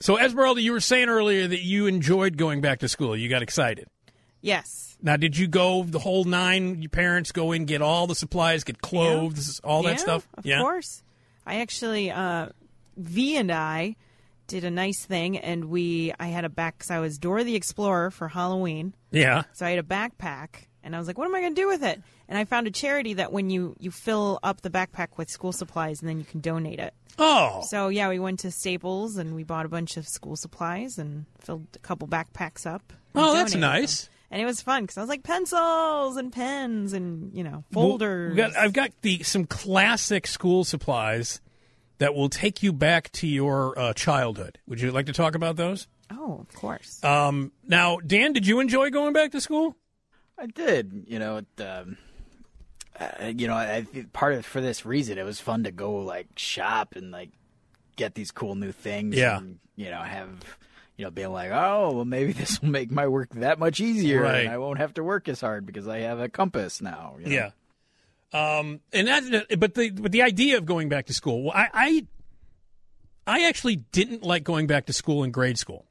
So, Esmeralda, you were saying earlier that you enjoyed going back to school. You got excited. Yes. Now, did you go the whole nine? Your parents go in, get all the supplies, get clothes, all that stuff? Of course. I actually, V and I did a nice thing, and I had a because I was Dora the Explorer for Halloween. Yeah. So I had a backpack, and I was like, what am I going to do with it? And I found a charity that when you fill up the backpack with school supplies, and then you can donate it. Oh. So, yeah, we went to Staples, and we bought a bunch of school supplies and filled a couple backpacks up. Oh, that's nice. Them. And it was fun because I was like pencils and pens and, folders. I've got some classic school supplies that will take you back to your childhood. Would you like to talk about those? Oh, of course. Now, Dan, did you enjoy going back to school? I did. I think part of for this reason, it was fun to go like shop and like get these cool new things. Yeah. And, have being like, oh, well, maybe this will make my work that much easier, right. And I won't have to work as hard because I have a compass now. Yeah. And but the idea of going back to school, well, I actually didn't like going back to school in grade school.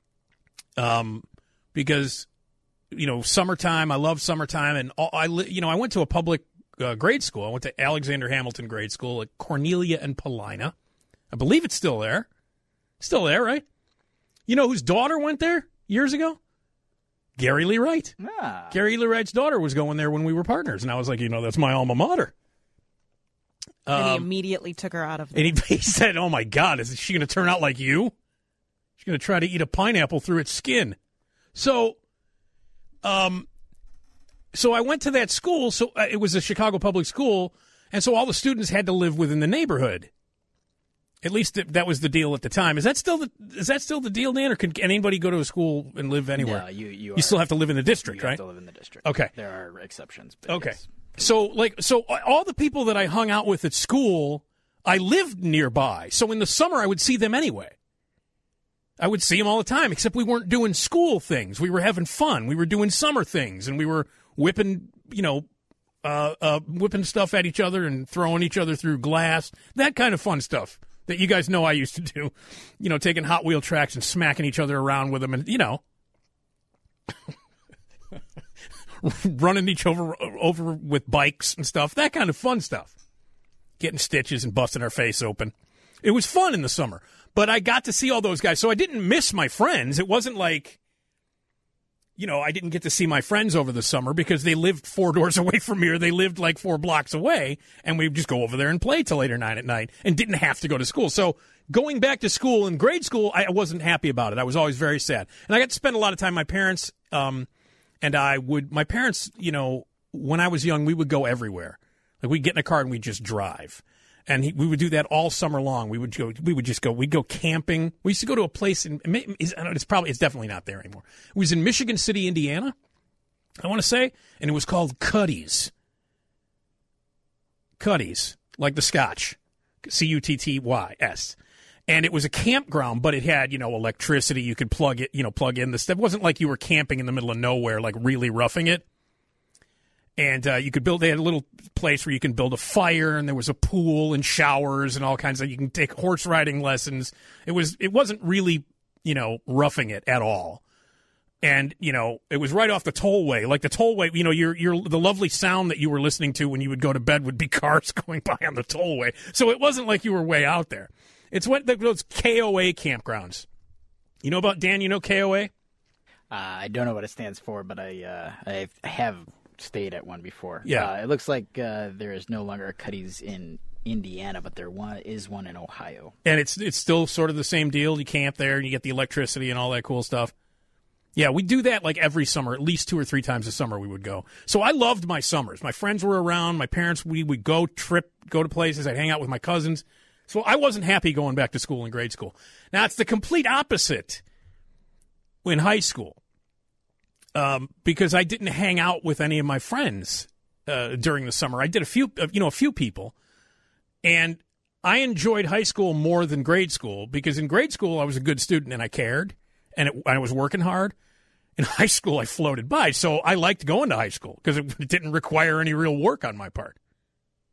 Because summertime, I love summertime, and I went to a public grade school. I went to Alexander Hamilton Grade School at Cornelia and Paulina. I believe it's still there. Still there, right? You know whose daughter went there years ago? Gary Lee Wright. Ah. Gary Lee Wright's daughter was going there when we were partners, and I was like, that's my alma mater. And he immediately took her out of there. And he said, oh, my God, is she going to turn out like you? She's going to try to eat a pineapple through its skin. So I went to that school. So it was a Chicago public school, and so all the students had to live within the neighborhood. At least that was the deal at the time. Is that still the deal, Dan, or can anybody go to a school and live anywhere? No, you still have to live in the district, right? You have to live in the district. Okay. There are exceptions. But okay. Yes. So all the people that I hung out with at school, I lived nearby. So in the summer, I would see them anyway. I would see them all the time, except we weren't doing school things. We were having fun. We were doing summer things, and we were whipping stuff at each other and throwing each other through glass, that kind of fun stuff that you guys know I used to do, taking Hot Wheel tracks and smacking each other around with them and, running each over with bikes and stuff, that kind of fun stuff. Getting stitches and busting our face open. It was fun in the summer, but I got to see all those guys, so I didn't miss my friends. It wasn't like, I didn't get to see my friends over the summer because they lived 4 doors away from me, or they lived like 4 blocks away, and we'd just go over there and play till 8 or 9 at night and didn't have to go to school. So going back to school in grade school, I wasn't happy about it. I was always very sad. And I got to spend a lot of time, my parents, when I was young, we would go everywhere. Like we'd get in a car and we'd just drive. And we would do that all summer long. We'd go camping. We used to go to a place it's definitely not there anymore. It was in Michigan City, Indiana, I want to say, and it was called Cuddy's. Cuddy's, like the Scotch, Cuttys. And it was a campground, but it had, electricity. You could plug in the stuff. It wasn't like you were camping in the middle of nowhere, like really roughing it. And they had a little place where you can build a fire, and there was a pool and showers and all kinds of, you can take horse riding lessons. It wasn't really, roughing it at all. And, it was right off the tollway. Like the tollway, the lovely sound that you were listening to when you would go to bed would be cars going by on the tollway. So it wasn't like you were way out there. It's those KOA campgrounds. You know about, Dan, KOA? I don't know what it stands for, but I have stayed at one before. Yeah. It looks like there is no longer a Cuddy's in Indiana, but there is one in Ohio. And it's still sort of the same deal. You camp there and you get the electricity and all that cool stuff. Yeah, we do that like every summer, at least 2 or 3 times a summer we would go. So I loved my summers. My friends were around. My parents, we would go to places. I'd hang out with my cousins. So I wasn't happy going back to school in grade school. Now, it's the complete opposite in high school. Because I didn't hang out with any of my friends during the summer. I did a few people, and I enjoyed high school more than grade school because in grade school I was a good student and I cared, and I was working hard. In high school I floated by, so I liked going to high school because it didn't require any real work on my part.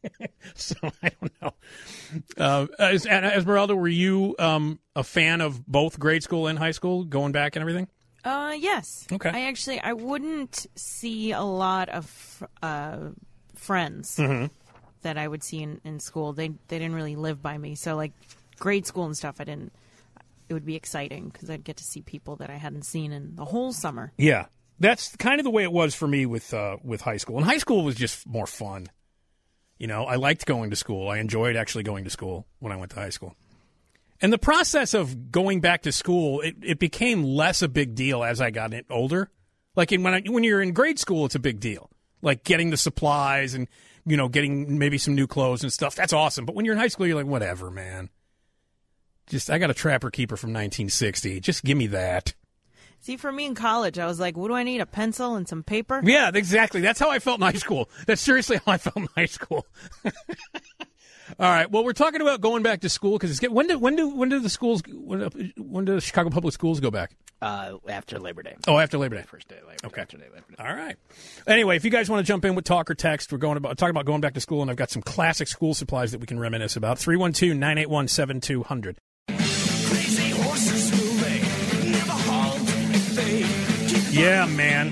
So I don't know. Esmeralda, were you a fan of both grade school and high school, going back and everything? Yes. Okay. I wouldn't see a lot of friends that I would see in school. They didn't really live by me. So like grade school and stuff, it would be exciting because I'd get to see people that I hadn't seen in the whole summer. Yeah. That's kind of the way it was for me with high school. And high school was just more fun. You know, I liked going to school. I enjoyed actually going to school when I went to high school. And the process of going back to school, it became less a big deal as I got older. Like when you're in grade school, it's a big deal. Like getting the supplies and, you know, getting maybe some new clothes and stuff. That's awesome. But when you're in high school, you're like, whatever, man. I got a Trapper Keeper from 1960. Just give me that. See, for me in college, I was like, what do I need, a pencil and some paper? Yeah, exactly. That's how I felt in high school. That's seriously how I felt in high school. All right. Well, we're talking about going back to school because when do the Chicago Public Schools go back? After Labor Day. Oh, after Labor Day. First day of Labor Day. Okay. After Labor Day. All right. Anyway, if you guys want to jump in with talk or text, we're talking about going back to school, and I've got some classic school supplies that we can reminisce about. 312-981-7200. Crazy horses moving, never halt. Yeah, man.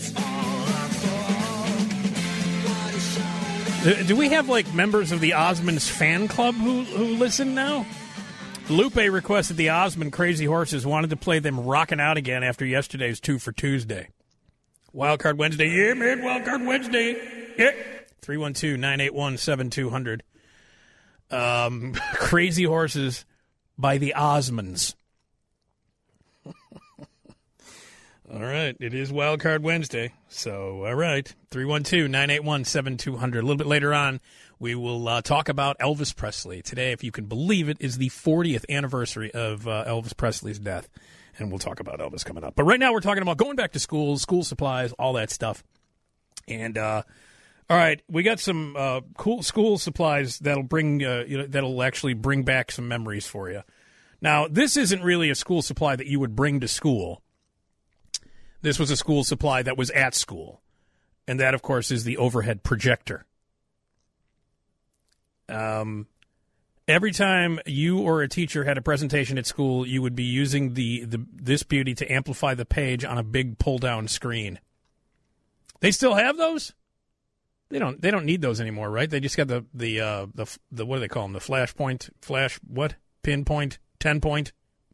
Do we have, like, members of the Osmonds fan club who listen now? Lupe requested the Osmond Crazy Horses wanted to play them rocking out again after yesterday's 2 for Tuesday. Wildcard Wednesday. Yeah, man, Wildcard Wednesday. Yeah. 312-981-7200. Crazy Horses by the Osmonds. All right. It is Wildcard Wednesday. So, all right. 312-981-7200. A little bit later on, we will talk about Elvis Presley. Today, if you can believe it, is the 40th anniversary of Elvis Presley's death. And we'll talk about Elvis coming up. But right now, we're talking about going back to school supplies, all that stuff. And, all right, we got some cool school supplies that'll bring, that'll actually bring back some memories for you. Now, this isn't really a school supply that you would bring to school. This was a school supply that was at school. And that, of course, is the overhead projector. Every time you or a teacher had a presentation at school, you would be using this beauty to amplify the page on a big pull-down screen. They still have those? They don't need those anymore, right? They just got the what do they call them? The pinpoint, 10-point?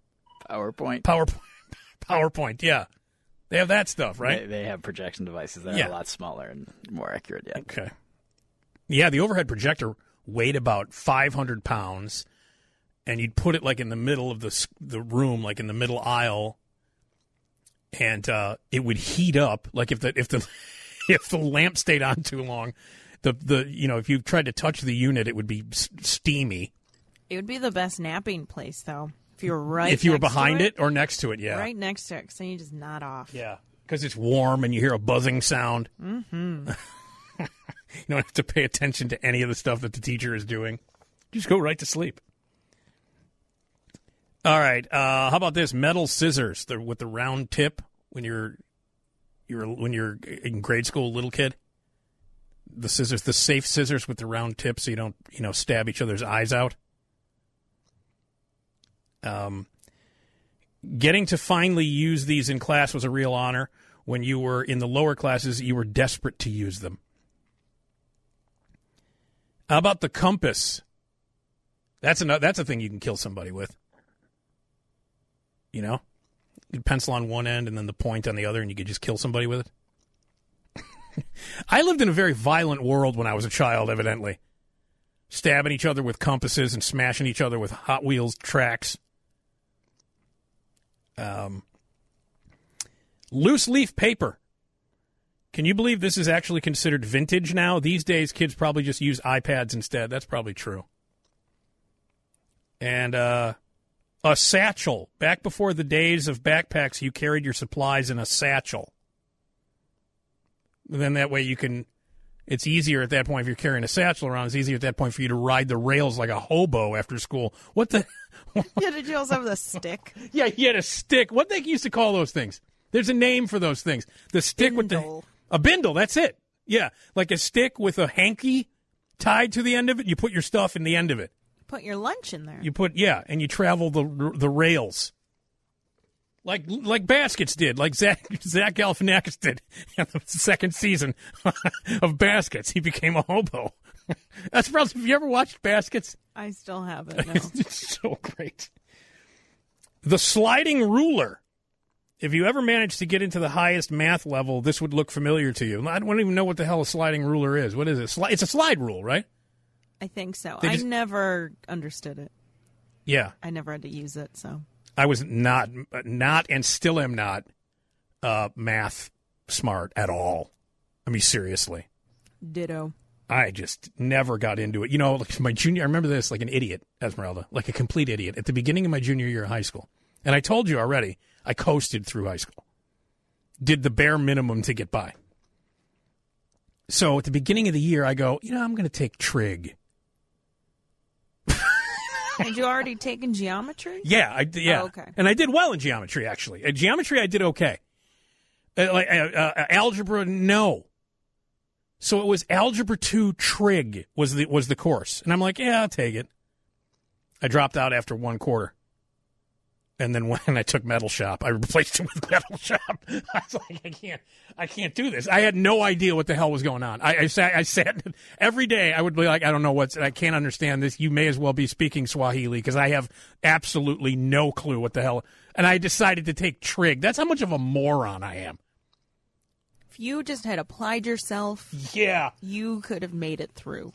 PowerPoint, yeah. They have that stuff, right? They have projection devices that are a lot smaller and more accurate, yeah. Okay. Yeah, the overhead projector weighed about 500 pounds, and you'd put it like in the middle of the room, like in the middle aisle, and it would heat up. Like if the lamp stayed on too long, if you tried to touch the unit, it would be steamy. It would be the best napping place, though. If you were behind it or next to it, yeah. Right next to it, because then you just nod off. Yeah, because it's warm and you hear a buzzing sound. Mm-hmm. You don't have to pay attention to any of the stuff that the teacher is doing. Just go right to sleep. All right, how about this? Metal scissors with the round tip when you're in grade school, little kid. The scissors, the safe scissors with the round tip, so you don't stab each other's eyes out. Getting to finally use these in class was a real honor. When you were in the lower classes, you were desperate to use them. How about the compass? That's a thing you can kill somebody with. You pencil on one end and then the point on the other, and you could just kill somebody with it. I lived in a very violent world when I was a child, evidently. Stabbing each other with compasses and smashing each other with Hot Wheels tracks. Loose leaf paper. Can you believe this is actually considered vintage now? These days, kids probably just use iPads instead. That's probably true. And a satchel. Back before the days of backpacks, you carried your supplies in a satchel. Then that way you can... It's easier at that point if you're carrying a satchel around. It's easier at that point for you to ride the rails like a hobo after school. What the... Yeah, did you also have the stick? Yeah, he had a stick. What they used to call those things? There's a name for those things. The stick Bindle. a bindle, that's it. Yeah, like a stick with a hanky tied to the end of it. You put your stuff in the end of it. Put your lunch in there. And you travel the rails. Like Baskets did, like Zach Galifianakis did in the second season of Baskets. He became a hobo. That's probably. Have you ever watched Baskets? I still haven't. No. It's so great. The sliding ruler. If you ever managed to get into the highest math level, this would look familiar to you. I don't even know what the hell a sliding ruler is. What is it? It's a slide rule, right? I think so. They I just- never understood it. Yeah. I never had to use it, so. I was not and still am not math smart at all. I mean, seriously. Ditto. I just never got into it. You know, like my junior, I remember this like an idiot, Esmeralda, like a complete idiot at the beginning of my junior year of high school. And I told you already, I coasted through high school. Did the bare minimum to get by. So at the beginning of the year, I go, I'm going to take trig. Had you already taken geometry? Yeah, Oh, okay. And I did well in geometry, actually. Geometry, I did okay. Algebra, no. So it was Algebra 2 trig was the course. And I'm like, yeah, I'll take it. I dropped out after one quarter. And then when I took Metal Shop, I replaced it with Metal Shop. I was like, I can't do this. I had no idea what the hell was going on. I sat every day. I would be like, I can't understand this. You may as well be speaking Swahili because I have absolutely no clue what the hell. And I decided to take trig. That's how much of a moron I am. If you just had applied yourself, Yeah. you could have made it through.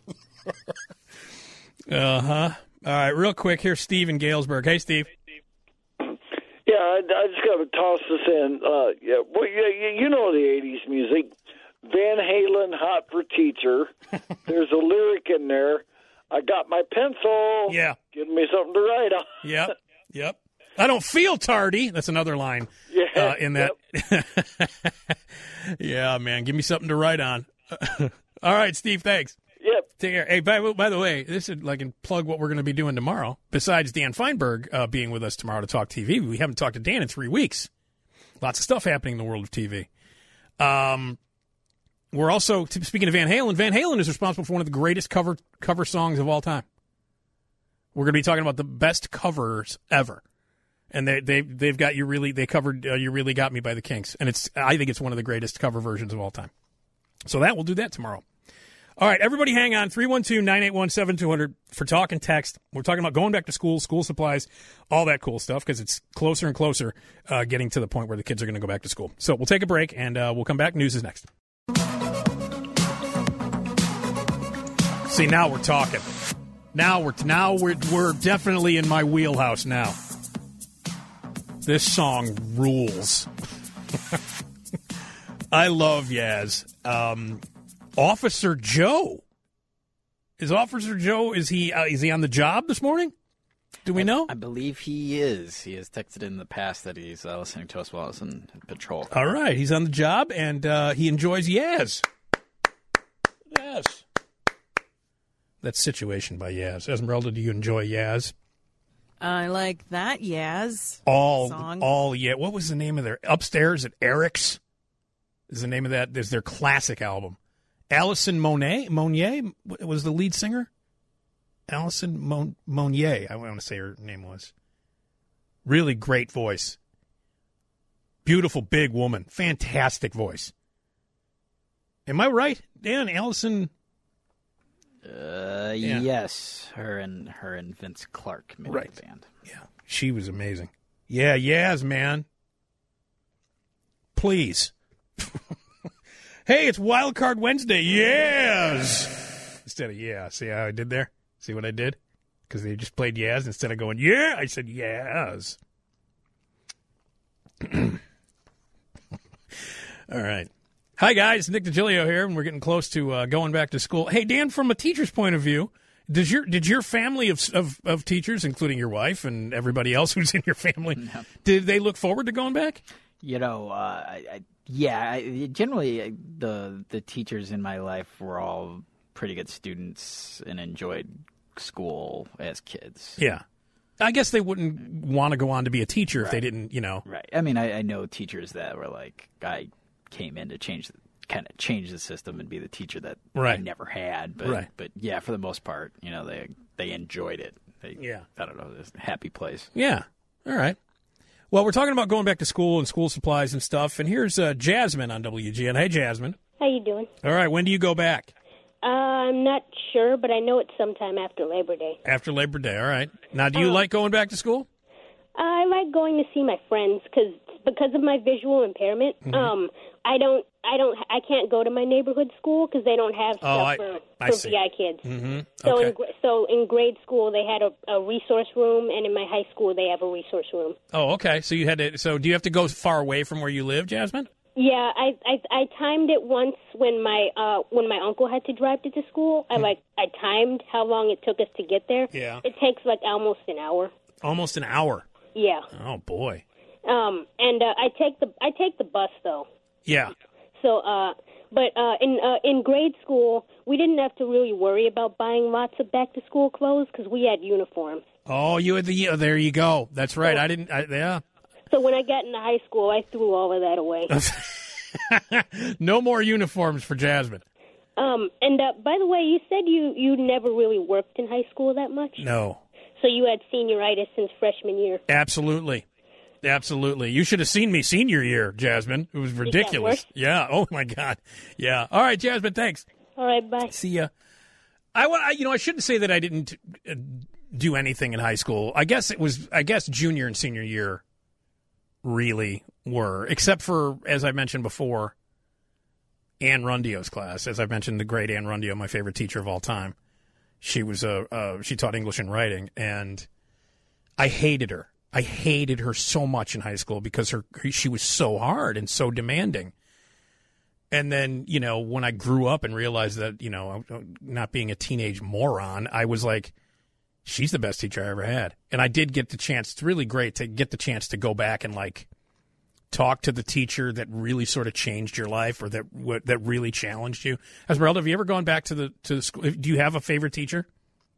All right, real quick, here's Steve in Galesburg. Hey, Steve. Yeah, I just got to toss this in. You know the 80s music. Van Halen, Hot for Teacher. There's a lyric in there. I got my pencil. Yeah. Give me something to write on. Yep. I don't feel tardy. That's another line in that. Yep. Yeah, man. Give me something to write on. All right, Steve, thanks. Yep. Take care. Hey, by the way, this is like plug what we're going to be doing tomorrow. Besides Dan Feinberg being with us tomorrow to talk TV, we haven't talked to Dan in 3 weeks. Lots of stuff happening in the world of TV. We're also, speaking of Van Halen, Van Halen is responsible for one of the greatest cover songs of all time. We're going to be talking about the best covers ever. And they've got they covered You Really Got Me by the Kinks. And I think it's one of the greatest cover versions of all time. So we'll do that tomorrow. All right, everybody hang on. 312-981-7200 for talk and text. We're talking about going back to school supplies, all that cool stuff, because it's closer and closer getting to the point where the kids are going to go back to school. So we'll take a break, and we'll come back. News is next. See, now we're talking. Now we're definitely in my wheelhouse now. This song rules. I love Yaz. Officer Joe. Is he on the job this morning? Do we know? I believe he is. He has texted in the past that he's listening to us while he's in patrol. All right, he's on the job, and he enjoys Yaz. Yes. That's Situation by Yaz. Esmeralda, do you enjoy Yaz? I like that Yaz song. What was the name of their Upstairs at Eric's? Is the name of that? There's their classic album. Alison Monier was the lead singer. Alison Monier, I want to say her name was. Really great voice. Beautiful, big woman. Fantastic voice. Am I right, Dan? Alison? Yeah. Yes. Her and Vince Clarke made the band. Yeah, she was amazing. Yeah, Yaz, man. Please. Hey, it's Wild Card Wednesday. Yes! Instead of yeah. See how I did there? See what I did? Because they just played Yaz. Instead of going, yeah, I said Yaz. All right. Hi, guys. Nick DiGilio here, and we're getting close to going back to school. Hey, Dan, from a teacher's point of view, did your family of teachers, including your wife and everybody else who's in your family, did they look forward to going back? You know, generally the teachers in my life were all pretty good students and enjoyed school as kids. Yeah. I guess they wouldn't want to go on to be a teacher if they didn't, Right. I mean, I know teachers that were like, I came in to change kind of change the system and be the teacher that Right. they never had. But Right. but yeah, for the most part, they enjoyed it. Yeah. I don't know, it's a happy place. Yeah. All right. Well, we're talking about going back to school and school supplies and stuff. And here's Jasmine on WGN. Hey, Jasmine. How you doing? All right. When do you go back? I'm not sure, but I know it's sometime after Labor Day. After Labor Day. All right. Now, do you like going back to school? I like going to see my friends because of my visual impairment. I can't go to my neighborhood school because they don't have stuff I for see. VI kids. Mm-hmm. So Okay. in grade school they had a resource room, and in my high school they have a resource room. Oh, okay. So you had to. So do you have to go far away from where you live, Jasmine? Yeah, I timed it once when my uncle had to drive to school. I timed how long it took us to get there. Yeah. It takes like almost an hour. Almost an hour. Yeah. Oh boy. And I take the bus though. Yeah. So, but in grade school, we didn't have to really worry about buying lots of back to school clothes because we had uniforms. Oh, you had the. There you go. That's right. Yeah. So when I got into high school, I threw all of that away. No more uniforms for Jasmine. And by the way, you said you never really worked in high school that much. No. So you had senioritis since freshman year. Absolutely. You should have seen me senior year, Jasmine. It was ridiculous. worse? Yeah. Oh my God. Yeah. All right, Jasmine. Thanks. All right, bye. See ya. I shouldn't say that I didn't do anything in high school. I guess junior and senior year really were, except for, as I mentioned before, Ann Rundio's class. As I mentioned, the great Ann Rundio, my favorite teacher of all time. She was she taught English and writing, and I hated her. I hated her so much in high school because she was so hard and so demanding. And then, when I grew up and realized that, not being a teenage moron, I was like, she's the best teacher I ever had. And I did get the chance. It's really great to get the chance to go back and talk to the teacher that really sort of changed your life or that really challenged you. Esmeralda, have you ever gone back to the school? Do you have a favorite teacher?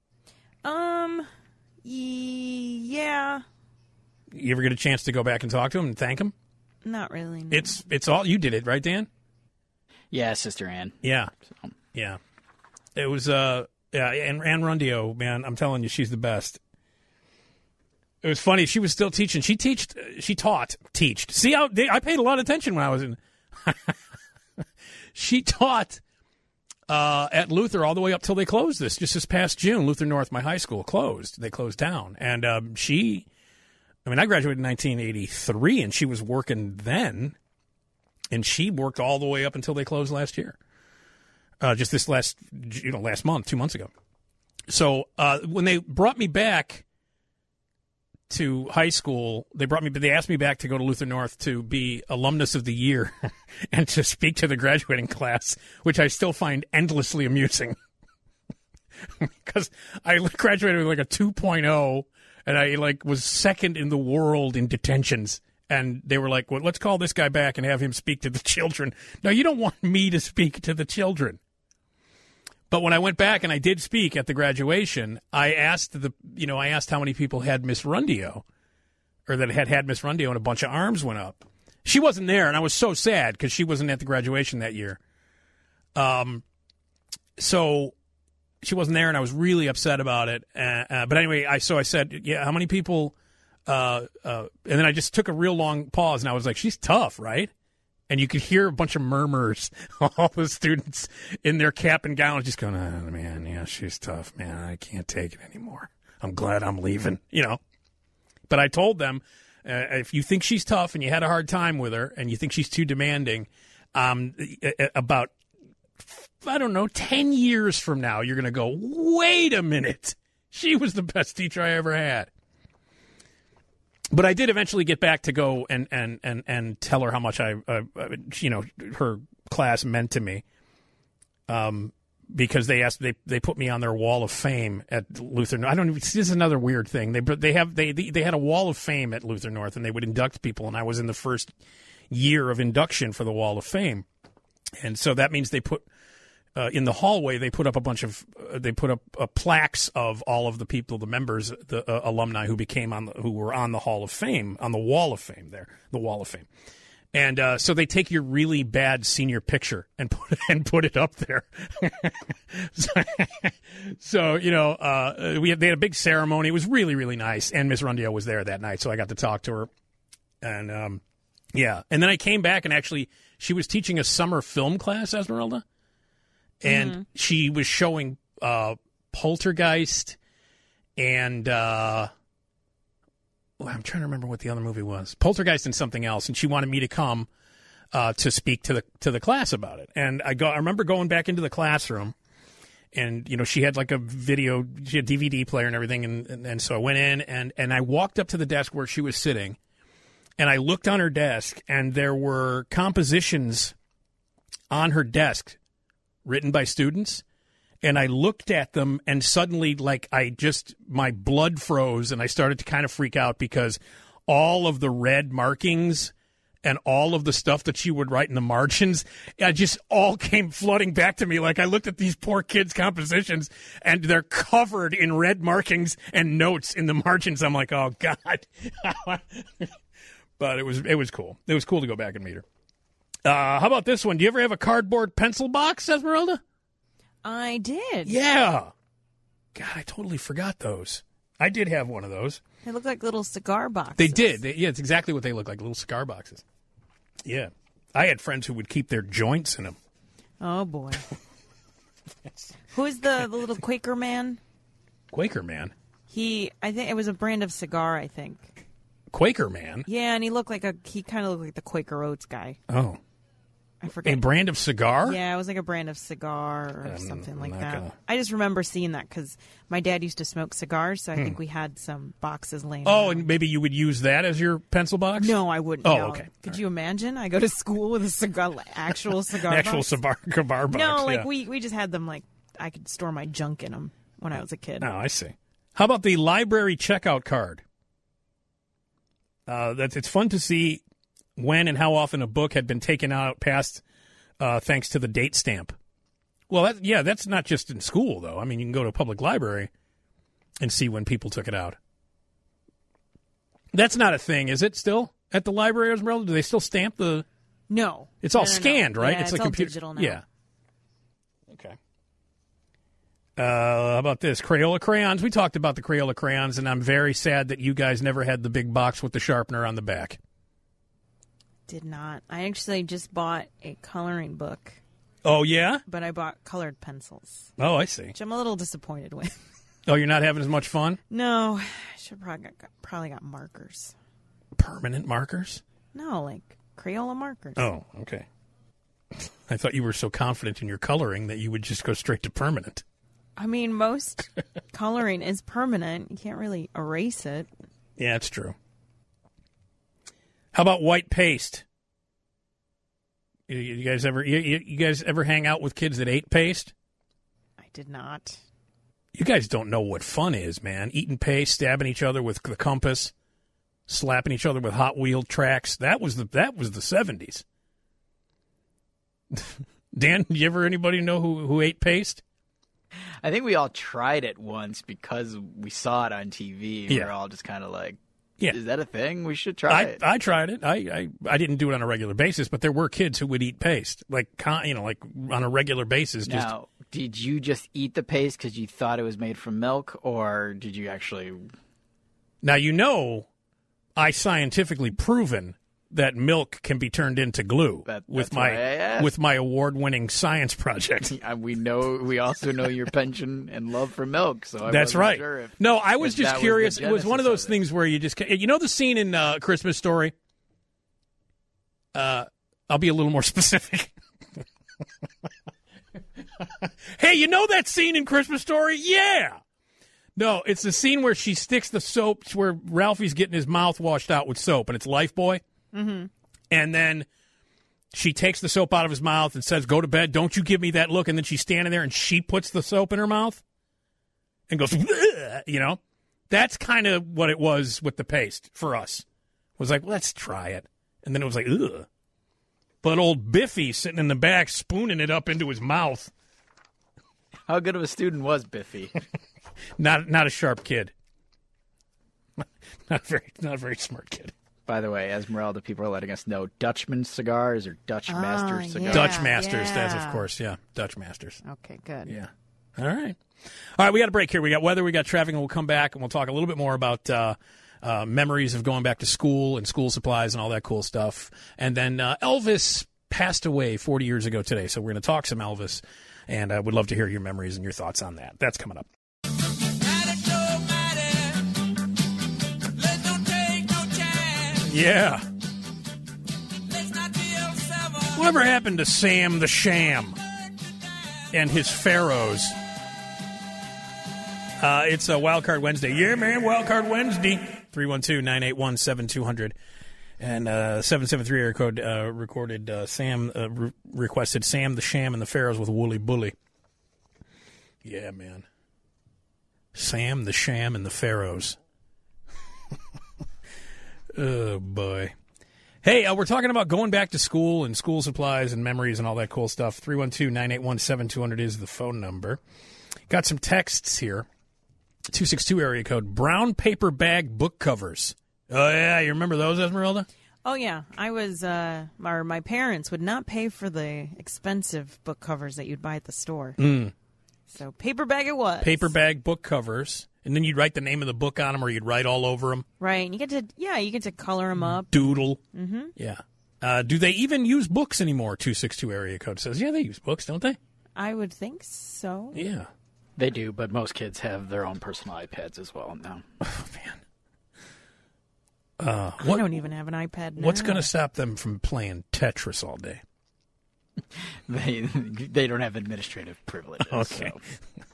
Yeah. You ever get a chance to go back and talk to him and thank him? Not really. No. It's all you did it, right, Dan? Yeah, Sister Ann. Yeah. So. Yeah. It was and Ann Rundio, man, I'm telling you, she's the best. It was funny. She was still teaching. She taught. See how I paid a lot of attention when I was in. She taught at Luther all the way up till they closed this past June. Luther North, my high school, closed. They closed down. And I graduated in 1983, and she was working then. And she worked all the way up until they closed last year. Just this last month, 2 months ago. So when they brought me back to high school, they asked me back to go to Luther North to be alumnus of the year and to speak to the graduating class, which I still find endlessly amusing. Because I graduated with like a 2.0, and I was second in the world in detentions. And they were like, well, let's call this guy back and have him speak to the children. No, you don't want me to speak to the children. But when I went back and I did speak at the graduation, I asked how many people had Miss Rundio, or that had Miss Rundio, and a bunch of arms went up. She wasn't there, and I was so sad because she wasn't at the graduation that year. So she wasn't there, and I was really upset about it. But anyway, I said, yeah, how many people? And then I just took a real long pause, and I was like, she's tough, right? And you could hear a bunch of murmurs, all the students in their cap and gowns just going, oh, man, yeah, she's tough, man. I can't take it anymore. I'm glad I'm leaving, But I told them, if you think she's tough and you had a hard time with her and you think she's too demanding, about, 10 years from now, you're going to go, wait a minute. She was the best teacher I ever had. But I did eventually get back to go and tell her how much her class meant to me. Because they put me on their wall of fame at Luther. This is another weird thing. They had a wall of fame at Luther North, and they would induct people, and I was in the first year of induction for the wall of fame. And so that means they put in the hallway, they put up plaques of all of the people, the members, the alumni who were on the Hall of Fame, on the Wall of Fame there, the Wall of Fame. And so they take your really bad senior picture and put it up there. So they had a big ceremony. It was really, really nice. And Miss Rundio was there that night, so I got to talk to her. And and then I came back and actually she was teaching a summer film class, Esmeralda, and she was showing Poltergeist and. I'm trying to remember what the other movie was. Poltergeist and something else, and she wanted me to come to speak to the class about it. And I remember going back into the classroom, and she had like she had DVD player and everything, and so I went in and I walked up to the desk where she was sitting, and I looked on her desk, and there were compositions on her desk written by students. And I looked at them, and suddenly, my blood froze, and I started to kind of freak out because all of the red markings and all of the stuff that she would write in the margins, just all came flooding back to me. Like, I looked at these poor kids' compositions, and they're covered in red markings and notes in the margins. I'm like, oh, God. But it was cool. It was cool to go back and meet her. How about this one? Do you ever have a cardboard pencil box, Esmeralda? I did. Yeah. God, I totally forgot those. I did have one of those. They look like little cigar boxes. They did. It's exactly what they look like, little cigar boxes. Yeah. I had friends who would keep their joints in them. Oh, boy. Who is the little Quaker man? Quaker man? I think it was a brand of cigar, I think. Quaker man? Yeah, and he kind of looked like the Quaker Oats guy. Oh. I forget. A brand of cigar? Yeah, it was like a brand of cigar or something like that. I just remember seeing that because my dad used to smoke cigars, so I think we had some boxes laying around. Oh, and maybe you would use that as your pencil box? No, I wouldn't. Oh, no. okay. Could you imagine? I go to school with a cigar, actual cigar An actual box? cigar box. No, yeah. we just had them I could store my junk in them when I was a kid. Oh, I see. How about the library checkout card? It's fun to see when and how often a book had been taken out past thanks to the date stamp. Well, that's not just in school, though. I mean, you can go to a public library and see when people took it out. That's not a thing, is it, still, at the library, Esmeralda? Do they still stamp the... No. It's all scanned, right? Yeah, it's like all computer... digital now. Yeah. Okay. How about this? Crayola crayons. We talked about the Crayola crayons, and I'm very sad that you guys never had the big box with the sharpener on the back. Did not. I actually just bought a coloring book. Oh, yeah? But I bought colored pencils. Oh, I see. Which I'm a little disappointed with. Oh, you're not having as much fun? No. I should probably got markers. Permanent markers? No, like Crayola markers. Oh, okay. I thought you were so confident in your coloring that you would just go straight to permanent. I mean, most coloring is permanent. You can't really erase it. Yeah, it's true. How about white paste? You guys ever hang out with kids that ate paste? I did not. You guys don't know what fun is, man. Eating paste, stabbing each other with the compass, slapping each other with Hot Wheel tracks. That was the 70s. Dan, do you ever anybody know who ate paste? I think we all tried it once because we saw it on TV. Yeah. We're all just kind of like, yeah. Is that a thing? We should try it. I tried it. I didn't do it on a regular basis, but there were kids who would eat paste, like on a regular basis. Now, did you just eat the paste because you thought it was made from milk, or did you actually? Now I scientifically proven that milk can be turned into glue with my award-winning science project. We also know your penchant and love for milk, so that's right. Sure no, I was just curious. It was one of those things where you just the scene in Christmas Story. I'll be a little more specific. Hey, you know that scene in Christmas Story? Yeah. No, it's the scene where she sticks the soap, where Ralphie's getting his mouth washed out with soap, and it's Lifebuoy. Mm-hmm. And then she takes the soap out of his mouth and says, "Go to bed. Don't you give me that look." And then she's standing there and she puts the soap in her mouth and goes, That's kind of what it was with the paste for us. It was like, let's try it. And then it was like, ugh. But old Biffy sitting in the back spooning it up into his mouth. How good of a student was Biffy? Not a sharp kid. Not a very smart kid. By the way, Esmeralda, people are letting us know Dutchman cigars or Dutch Master cigars. Yeah. Dutch Masters, that's yeah. of course, yeah, Dutch Masters. Okay, good. Yeah. All right. All right, we got a break here. We got weather, we got traffic, and we'll come back and we'll talk a little bit more about memories of going back to school and school supplies and all that cool stuff. And then Elvis passed away 40 years ago today, so we're going to talk some Elvis, and I would love to hear your memories and your thoughts on that. That's coming up. Yeah. Whatever happened to Sam the Sham and his pharaohs? It's a Wild Card Wednesday. Yeah, man, Wild Card Wednesday. 312-981-7200. And 773 area code recorded requested Sam the Sham and the Pharaohs with Wooly Bully. Yeah, man. Sam the Sham and the Pharaohs. Oh, boy. Hey, we're talking about going back to school and school supplies and memories and all that cool stuff. 312-981-7200 is the phone number. Got some texts here. 262 area code. Brown paper bag book covers. Oh, yeah. You remember those, Esmeralda? Oh, yeah. I was, my parents would not pay for the expensive book covers that you'd buy at the store. So paper bag it was. Paper bag book covers. And then you'd write the name of the book on them, or you'd write all over them. Right. And you get to color them up. Doodle. Mm-hmm. Yeah. Do they even use books anymore? 262 area code says. Yeah, they use books, don't they? I would think so. Yeah. They do, but most kids have their own personal iPads as well now. Oh, man. I don't even have an iPad now. What's going to stop them from playing Tetris all day? They don't have administrative privileges. Okay. So.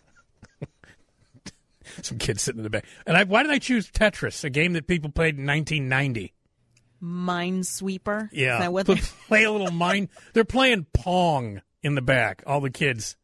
Some kids sitting in the back. And why did I choose Tetris, a game that people played in 1990? Minesweeper? Yeah. Is that what Play a little mine. They're playing Pong in the back, all the kids.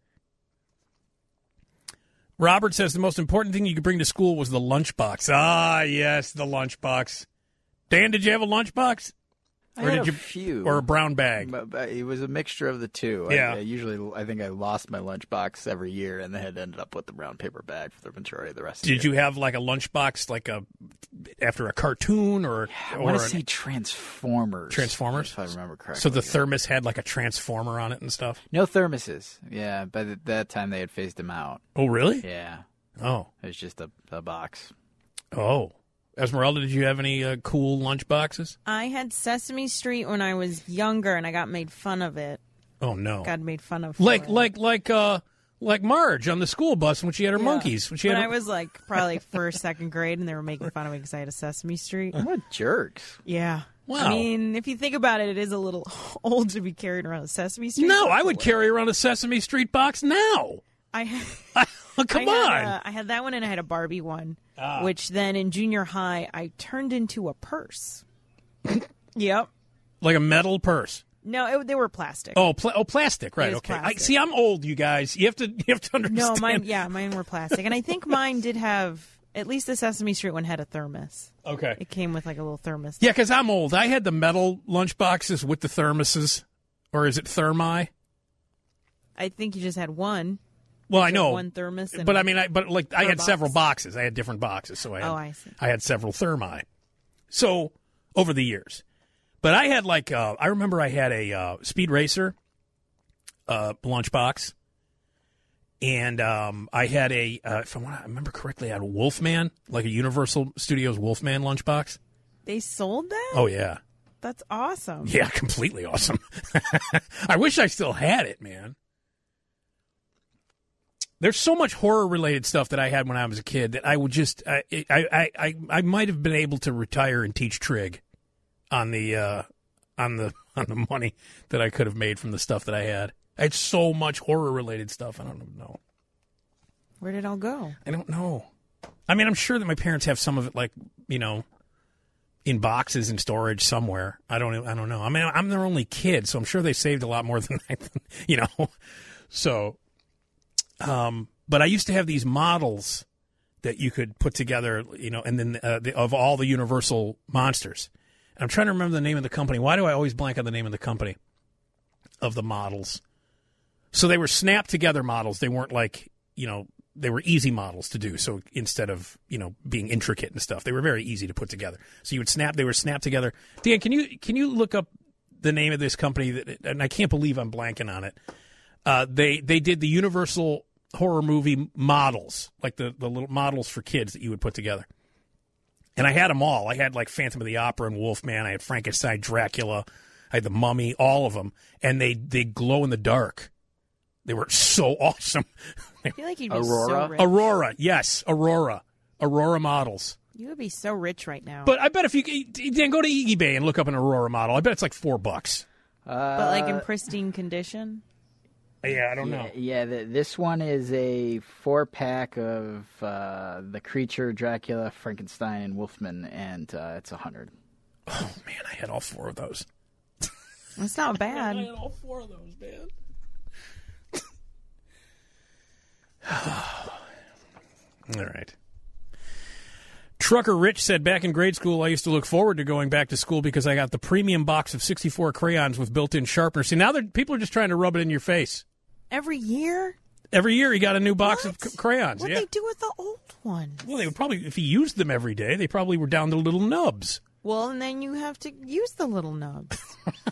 Robert says the most important thing you could bring to school was the lunchbox. Ah, yes, the lunchbox. Dan, did you have a lunchbox? I had a few. Or a brown bag? But it was a mixture of the two. Yeah. I think I lost my lunchbox every year and then had ended up with the brown paper bag for the majority of the rest of the year. Did you have like a lunchbox after a cartoon or? I want to say Transformers. Transformers? If I remember correctly. So the thermos had like a transformer on it and stuff? No thermoses. Yeah, by that time they had phased them out. Oh, really? Yeah. Oh. It was just a box. Oh. Esmeralda, did you have any cool lunch boxes? I had Sesame Street when I was younger, and I got made fun of it. Oh no! Got made fun of. Like Marge on the school bus when she had her monkeys. When I was probably first, second grade, and they were making fun of me because I had a Sesame Street. What jerks! Yeah. Wow. I mean, if you think about it, it is a little old to be carrying around a Sesame Street. No, I would carry around a Sesame Street box now. Come on. I had that one, and I had a Barbie one, which then in junior high I turned into a purse. Yep. Like a metal purse. No, they were plastic. Oh, plastic, right? Okay. Plastic. I'm old, you guys. You have to understand. No, mine were plastic, and I think mine did have at least the Sesame Street one had a thermos. Okay. It came with like a little thermos. Yeah, because I'm old. I had the metal lunch boxes with the thermoses, or is it thermi? I think you just had one. Well, I know one thermos, but I mean, I had box. several boxes. I had different boxes, so I see. I had several thermi. So over the years, but I had I remember I had a Speed Racer lunchbox, and I had if I remember correctly, I had a Wolfman, like a Universal Studios Wolfman lunchbox. They sold that? Oh yeah, that's awesome. Yeah, completely awesome. I wish I still had it, man. There's so much horror-related stuff that I had when I was a kid that I would just I might have been able to retire and teach trig on the money that I could have made from the stuff that I had. I had so much horror-related stuff. I don't even know. Where did it all go? I don't know. I mean, I'm sure that my parents have some of it, in boxes in storage somewhere. I don't know. I mean, I'm their only kid, so I'm sure they saved a lot more than So. But I used to have these models that you could put together, and then of all the Universal monsters. And I'm trying to remember the name of the company. Why do I always blank on the name of the company of the models? So they were snapped together models. They weren't they were easy models to do. So instead of, being intricate and stuff, they were very easy to put together. So they were snapped together. Dan, can you look up the name of this company and I can't believe I'm blanking on it. They did the Universal horror movie models, like the little models for kids that you would put together. And I had them all. I had like Phantom of the Opera and Wolfman. I had Frankenstein, Dracula. I had the Mummy, all of them. And they glow in the dark. They were so awesome. I feel like you'd be Aurora? so rich. Aurora, yes, Aurora models. You would be so rich right now. But I bet if you Dan, go to eBay and look up an Aurora model. I bet it's like $4. But like in pristine condition? Yeah, I don't know. Yeah, this one is a 4-pack of the Creature, Dracula, Frankenstein, and Wolfman, and it's 100. Oh man, I had all 4 of those. It's not bad. I had all 4 of those, man. All right. Trucker Rich said, back in grade school, I used to look forward to going back to school because I got the premium box of 64 crayons with built-in sharpeners. See, now people are just trying to rub it in your face. Every year? Every year, you got a new box of crayons. What'd Yeah. they do with the old ones? Well, they would probably, if he used them every day, they probably were down to little nubs. Well, and then you have to use the little nubs.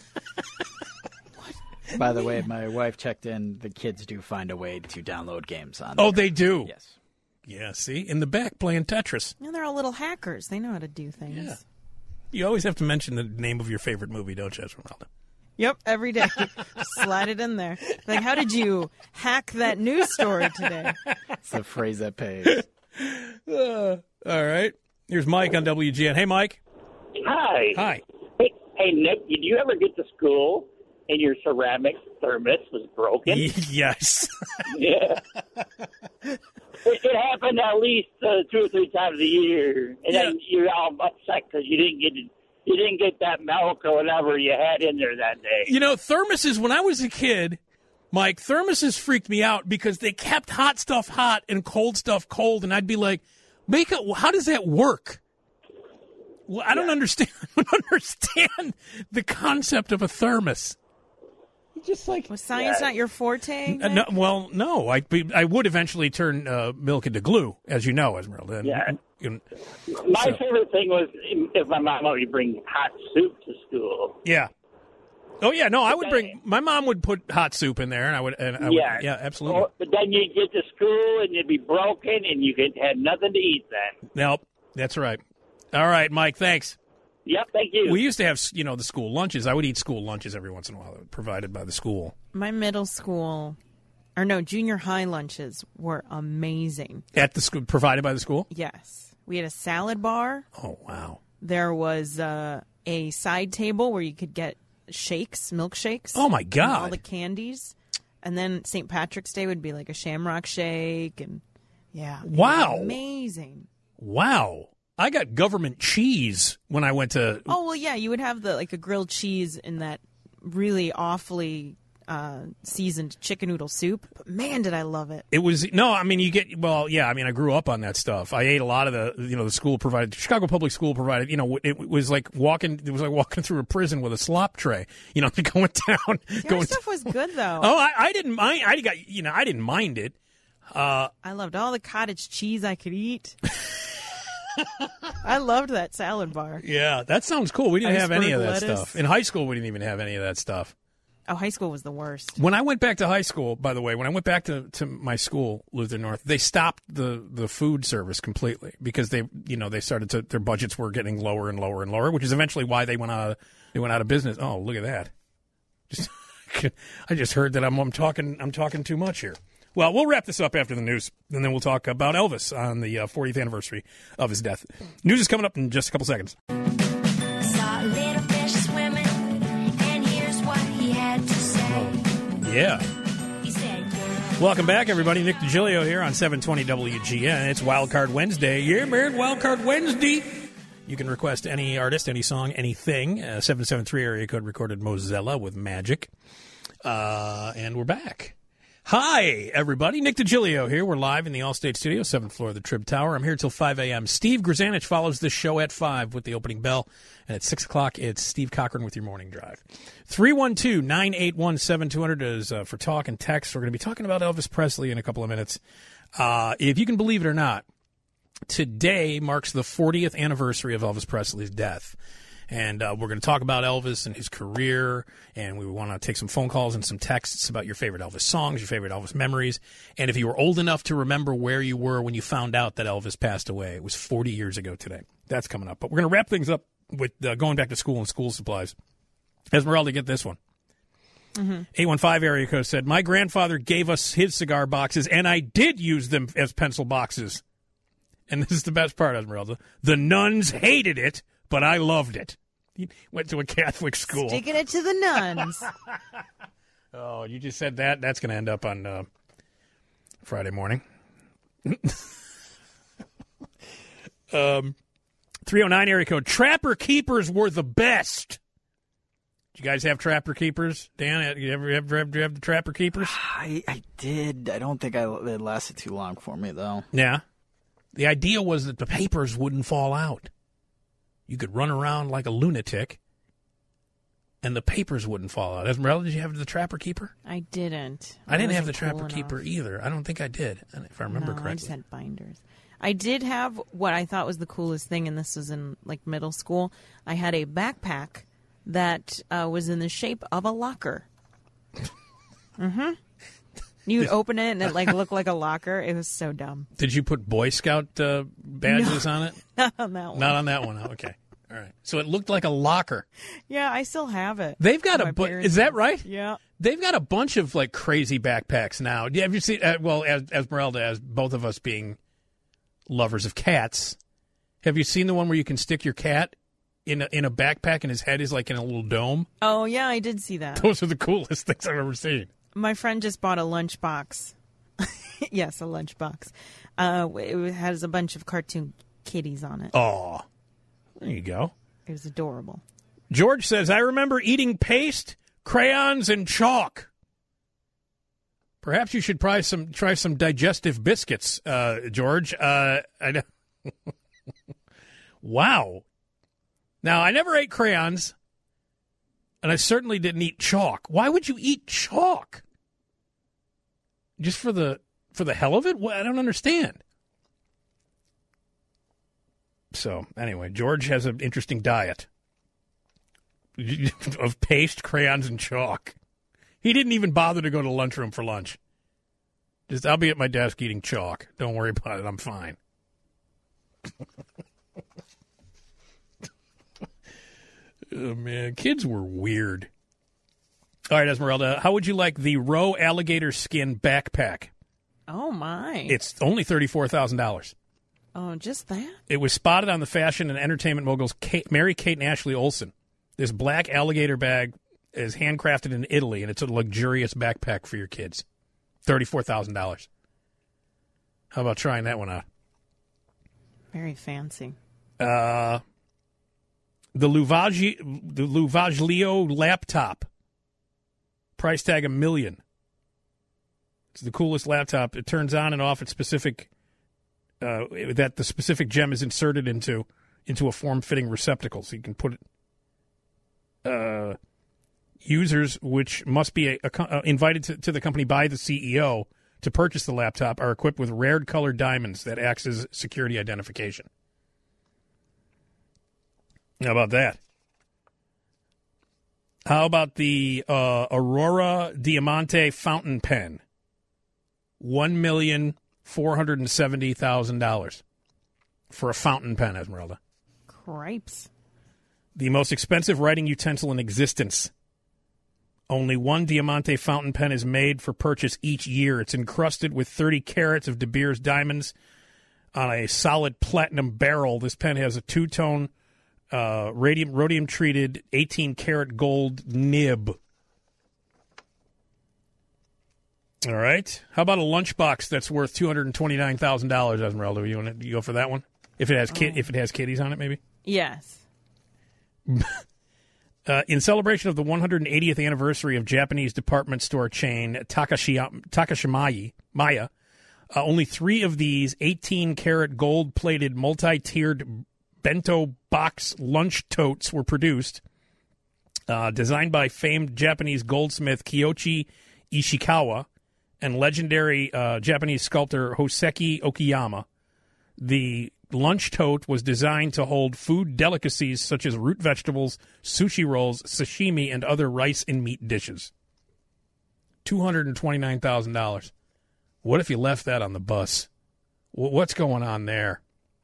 By the way, my wife checked in. The kids do find a way to download games on Oh, there. they do? Yes. Yeah, see? In the back playing Tetris. And they're all little hackers. They know how to do things. Yeah. You always have to mention the name of your favorite movie, don't you, Esmeralda? Yep, every day. Slide it in there. Like, how did you hack that news story today? It's the phrase that pays. All right. Here's Mike on WGN. Hey, Mike. Hi. Hi. Hey, Nick, did you ever get to school and your ceramic thermos was broken? Yes. Yeah. It happened at least 2 or 3 times a year, and then you're all upset because you didn't get that milk or whatever you had in there that day. Thermoses, when I was a kid, Mike, thermoses freaked me out because they kept hot stuff hot and cold stuff cold, and I'd be like, how does that work? Well, I don't understand. I don't understand the concept of a thermos. Just like Was science not your forte? no. I would eventually turn milk into glue, as you know, Esmeralda. Yeah. My favorite thing was if my mom would bring hot soup to school. Yeah. Oh yeah, no, I would bring. My mom would put hot soup in there, and I would. Yeah, absolutely. But then you'd get to school and you'd be broken, and you had nothing to eat then. Nope, that's right. All right, Mike. Thanks. Yep, thank you. We used to have, the school lunches. I would eat school lunches every once in a while, provided by the school. My junior high lunches were amazing. At the school, provided by the school? Yes. We had a salad bar. Oh, wow. There was a side table where you could get milkshakes. Oh, my God. And all the candies. And then St. Patrick's Day would be like a shamrock shake. And yeah. Wow. Amazing. Wow. I got government cheese when I went to... Oh, well, yeah. You would have a grilled cheese in that really awfully seasoned chicken noodle soup. But man, did I love it. It was... No, I mean, I grew up on that stuff. I ate a lot of the school provided... Chicago Public School provided, it was like walking through a prison with a slop tray. Going down... Your stuff was good, though. Oh, I didn't mind... I didn't mind it. I loved all the cottage cheese I could eat. I loved that salad bar. Yeah, that sounds cool. We didn't have any of that lettuce. stuff. In high school, we didn't even have any of that stuff. Oh, high school was the worst. When I went back to high school, by the way, when I went back to my school, Luther North, they stopped the food service completely because they started to, their budgets were getting lower and lower and lower, which is eventually why they went out of business. Oh, look at that. I just heard that I'm talking too much here. Well, we'll wrap this up after the news, and then we'll talk about Elvis on the 40th anniversary of his death. News is coming up in just a couple seconds. Saw a little fish swimming, and here's what he had to say. Yeah. He said, Welcome back, everybody. Nick DiGilio here on 720 WGN. It's Wild Card Wednesday. Yeah, man, Wild Card Wednesday. You can request any artist, any song, anything. 773 area code recorded Mozilla with Magic. And we're back. Hi, everybody. Nick DiGilio here. We're live in the Allstate Studio, 7th floor of the Trib Tower. I'm here till 5 a.m. Steve Grzanich follows this show at 5 with the opening bell. And at 6 o'clock, it's Steve Cochran with your morning drive. 312-981-7200 is for talk and text. We're going to be talking about Elvis Presley in a couple of minutes. If you can believe it or not, today marks the 40th anniversary of Elvis Presley's death. And we're going to talk about Elvis and his career, and we want to take some phone calls and some texts about your favorite Elvis songs, your favorite Elvis memories. And if you were old enough to remember where you were when you found out that Elvis passed away, it was 40 years ago today. That's coming up. But we're going to wrap things up with going back to school and school supplies. Esmeralda, get this one. 815 area code said, my grandfather gave us his cigar boxes, and I did use them as pencil boxes. And this is the best part, Esmeralda. The nuns hated it, but I loved it. He went to a Catholic school. Sticking it to the nuns. Oh, you just said that? That's going to end up on Friday morning. 309 area code. Trapper Keepers were the best. Did you guys have Trapper Keepers? Dan, you ever have the Trapper Keepers? I did. I don't think it lasted too long for me, though. Yeah. The idea was that the papers wouldn't fall out. You could run around like a lunatic, and the papers wouldn't fall out. Esmeralda, did you have the Trapper Keeper? I didn't. I didn't have the wasn't Trapper cool Keeper enough. either. I don't think I did, if I remember No, correctly. I just had binders. I did have what I thought was the coolest thing, and this was in like middle school. I had a backpack that was in the shape of a locker. You would open it, and it like looked like a locker. It was so dumb. Did you put Boy Scout badges on it? Not on that one. Not on that one. Okay. All right. So it looked like a locker. Yeah, I still have it. They've got My a parents- is that right? Yeah. They've got a bunch of like crazy backpacks now. Have you seen? Well, as Esmeralda, as both of us being lovers of cats, have you seen the one where you can stick your cat in a backpack and his head is like in a little dome? Oh, yeah, I did see that. Those are the coolest things I've ever seen. My friend just bought a lunchbox. Yes, a lunchbox. It has a bunch of cartoon kitties on it. Oh, there you go. It was adorable. George says, I remember eating paste, crayons, and chalk. Perhaps you should try some digestive biscuits, George. I know. Wow. Now, I never ate crayons, and I certainly didn't eat chalk. Why would you eat chalk? Just for the hell of it? I don't understand. So, anyway, George has an interesting diet of paste, crayons, and chalk. He didn't even bother to go to the lunchroom for lunch. Just, I'll be at my desk eating chalk. Don't worry about it. I'm fine. Oh, man, kids were weird. All right, Esmeralda, how would you like the Roe alligator skin backpack? Oh, my. It's only $34,000. Oh, just that? It was spotted on the fashion and entertainment moguls Mary-Kate and Ashley Olsen. This black alligator bag is handcrafted in Italy, and it's a luxurious backpack for your kids. $34,000. How about trying that one out? Very fancy. The Louvaglio laptop. Price tag $1 million. It's the coolest laptop. It turns on and off at specific that the specific gem is inserted into a form-fitting receptacle, so you can put it. Users, which must be invited to the company by the CEO to purchase the laptop, are equipped with rare colored diamonds that acts as security identification. How about that? How about the Aurora Diamante fountain pen? $1,470,000 for a fountain pen, Esmeralda. Cripes. The most expensive writing utensil in existence. Only one Diamante fountain pen is made for purchase each year. It's encrusted with 30 carats of De Beers diamonds on a solid platinum barrel. This pen has a two-tone rhodium-treated 18-karat gold nib. All right. How about a lunchbox that's worth $229,000, Esmeralda? You want to go for that one? If it has kitties on it, maybe? Yes. In celebration of the 180th anniversary of Japanese department store chain Takashimaya, only 3 of these 18-karat gold-plated multi-tiered bento box lunch totes were produced, designed by famed Japanese goldsmith Kiyoshi Ishikawa and legendary Japanese sculptor Hoseki Okiyama, the lunch tote was designed to hold food delicacies such as root vegetables, sushi rolls, sashimi, and other rice and meat dishes. $229,000. What if you left that on the bus? What's going on there?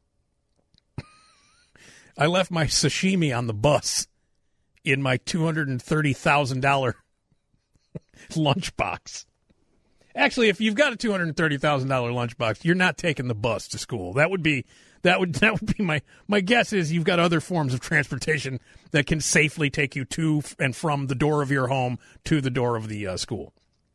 I left my sashimi on the bus in my $230,000 lunchbox. Actually, if you've got a $230,000 lunchbox, you're not taking the bus to school. That would be my guess is you've got other forms of transportation that can safely take you to and from the door of your home to the door of the school.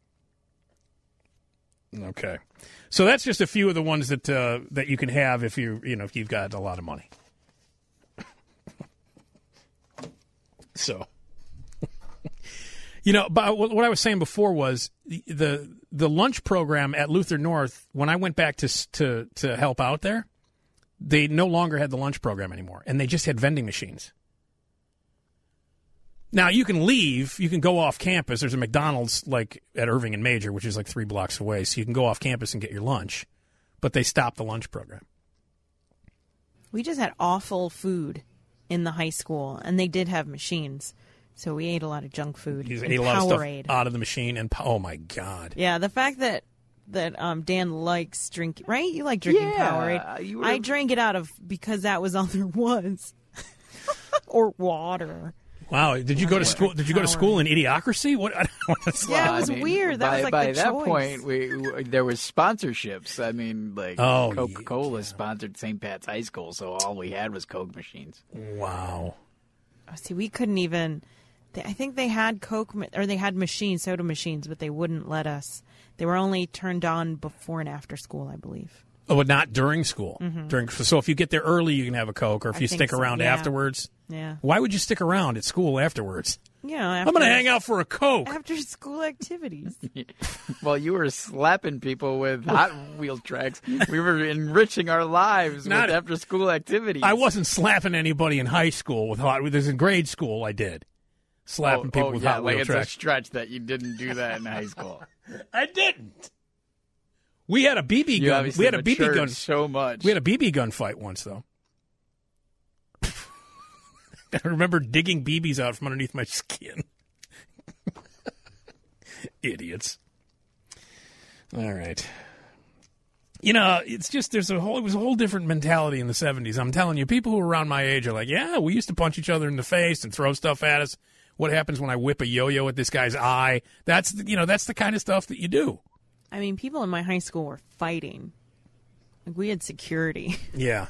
Okay, so that's just a few of the ones that you can have if if you've got a lot of money. So, but what I was saying before was the lunch program at Luther North. When I went back to help out there, they no longer had the lunch program anymore, and they just had vending machines. Now, you can leave. You can go off campus. There's a McDonald's like at Irving and Major, which is like 3 blocks away, so you can go off campus and get your lunch. But they stopped the lunch program. We just had awful food in the high school, and they did have machines. So we ate a lot of junk food. You ate a lot of stuff out of the machine, and oh, my God. Yeah, the fact that Dan likes drinking, right? You like drinking Powerade. I drank it because that was all there was. Or water. Wow, did you go to school? Did you go to school in Idiocracy? What? Yeah, it was weird. That was like by the that choice. point, there was sponsorships. I mean, like Coca-Cola sponsored St. Pat's High School, so all we had was Coke machines. Wow. See, we couldn't even. I think they had Coke or they had soda machines, but they wouldn't let us. They were only turned on before and after school, I believe. Oh, but not during school. Mm-hmm. So if you get there early, you can have a Coke, or if you stick around afterwards. Yeah. Why would you stick around at school afterwards? I'm going to hang out for a Coke. After school activities. Well, you were slapping people with Hot Wheel tracks. We were enriching our lives with after school activities. I wasn't slapping anybody in high school with Hot Wheels. In grade school, I did. Slapping people with Hot Wheel tracks. It's a stretch that you didn't do that in high school. I didn't. We had a BB gun. We had a BB gun so much. We had a BB gun fight once, though. I remember digging BBs out from underneath my skin. Idiots. All right. It's just it was a whole different mentality in the 70s. I'm telling you, people who are around my age are like, yeah, we used to punch each other in the face and throw stuff at us. What happens when I whip a yo-yo at this guy's eye? That's the kind of stuff that you do. I mean, people in my high school were fighting. Like, we had security. Yeah.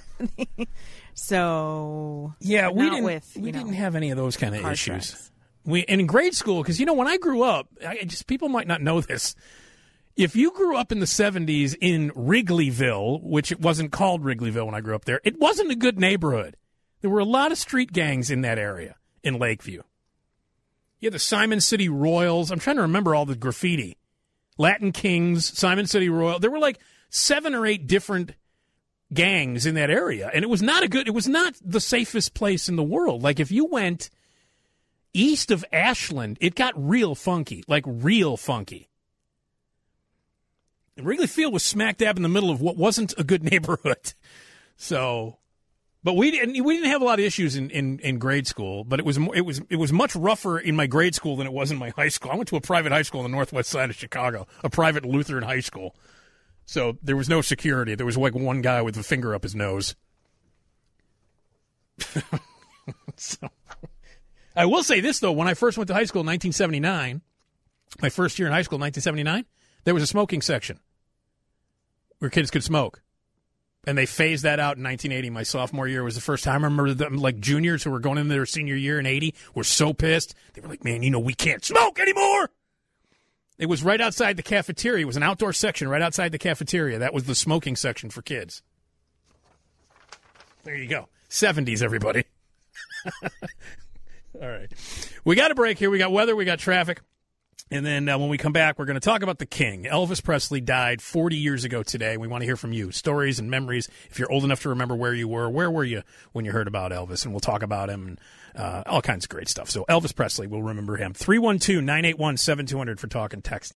So yeah, we didn't have any of those kind of issues. In grade school, because when I grew up, people might not know this. If you grew up in the 70s in Wrigleyville, which it wasn't called Wrigleyville when I grew up there, it wasn't a good neighborhood. There were a lot of street gangs in that area in Lakeview. You had the Simon City Royals. I'm trying to remember all the graffiti. Latin Kings, Simon City Royal. There were like 7 or 8 different gangs in that area, and it was not the safest place in the world. Like, if you went east of Ashland, it got real funky, like real funky. And Wrigley Field was smack dab in the middle of what wasn't a good neighborhood. So, but we didn't have a lot of issues in grade school, but it was much rougher in my grade school than it was in my high school. I went to a private high school on the northwest side of Chicago, a private Lutheran high school. So there was no security. There was like one guy with a finger up his nose. So, I will say this, though. When I first went to high school in 1979, my first year in high school in 1979, there was a smoking section where kids could smoke. And they phased that out in 1980. My sophomore year was the first time. I remember them, like, juniors who were going into their senior year in 80 were so pissed. They were like, man, we can't smoke anymore. It was right outside the cafeteria. It was an outdoor section right outside the cafeteria. That was the smoking section for kids. There you go. 70s, everybody. All right. We got a break here. We got weather. We got traffic. And then when we come back, we're going to talk about the King. Elvis Presley died 40 years ago today. We want to hear from you. Stories and memories. If you're old enough to remember where you were you when you heard about Elvis? And we'll talk about him and all kinds of great stuff. So Elvis Presley, we'll remember him. 312-981-7200 for talk and text.